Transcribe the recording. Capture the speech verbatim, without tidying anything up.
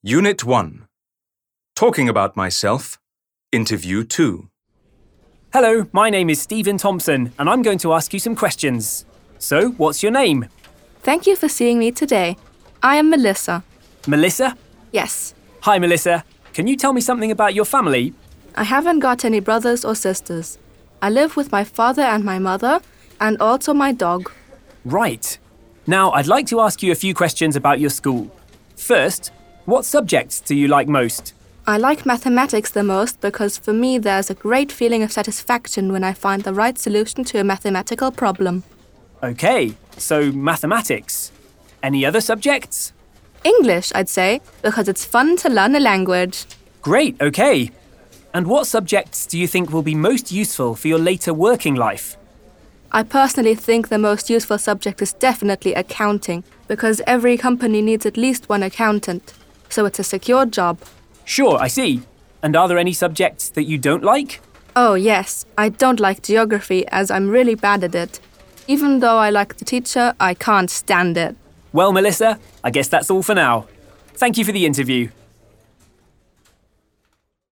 Unit one. Talking about myself. Interview two. Hello, my name is Stephen Thompson, and I'm going to ask you some questions. So, what's your name? Thank you for seeing me today. I am Melissa. Melissa? Yes. Hi, Melissa. Can you tell me something about your family? I haven't got any brothers or sisters. I live with my father and my mother, and also my dog. Right. Now, I'd like to ask you a few questions about your school. First, what subjects do you like most? I like mathematics the most because for me there's a great feeling of satisfaction when I find the right solution to a mathematical problem. Okay, so mathematics. Any other subjects? English, I'd say, because it's fun to learn a language. Great, okay. And what subjects do you think will be most useful for your later working life? I personally think the most useful subject is definitely accounting, because every company needs at least one accountant, so it's a secure job. Sure, I see. And are there any subjects that you don't like? Oh yes, I don't like geography as I'm really bad at it. Even though I like the teacher, I can't stand it. Well, Melissa, I guess that's all for now. Thank you for the interview.